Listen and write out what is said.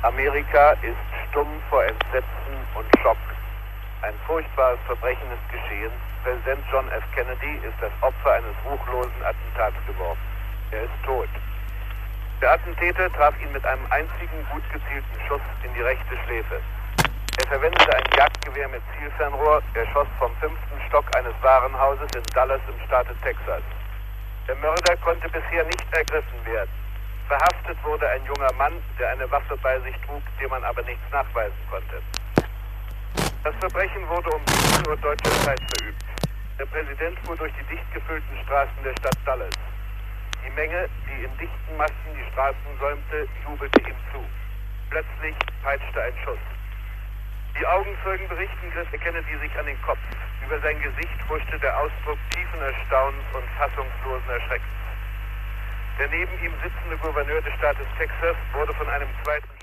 Amerika ist stumm vor Entsetzen und Schock. Ein furchtbares Verbrechen ist geschehen. Präsident John F. Kennedy ist das Opfer eines ruchlosen Attentats geworden. Er ist tot. Der Attentäter traf ihn mit einem einzigen gut gezielten Schuss in die rechte Schläfe. Er verwendete ein Jagdgewehr mit Zielfernrohr. Er schoss vom 5. Stock eines Warenhauses in Dallas im Staate Texas. Der Mörder konnte bisher nicht ergriffen werden. Verhaftet wurde ein junger Mann, der eine Waffe bei sich trug, dem man aber nichts nachweisen konnte. Das Verbrechen wurde um 7 Uhr deutscher Zeit verübt. Der Präsident fuhr durch die dicht gefüllten Straßen der Stadt Dallas. Die Menge, die in dichten Massen die Straßen säumte, jubelte ihm zu. Plötzlich peitschte ein Schuss. Die Augenzeugen berichten, griff Kennedy sich an den Kopf. Über sein Gesicht huschte der Ausdruck tiefen Erstaunens und fassungslosen Erschreckens. Der neben ihm sitzende Gouverneur des Staates Texas wurde von einem zweiten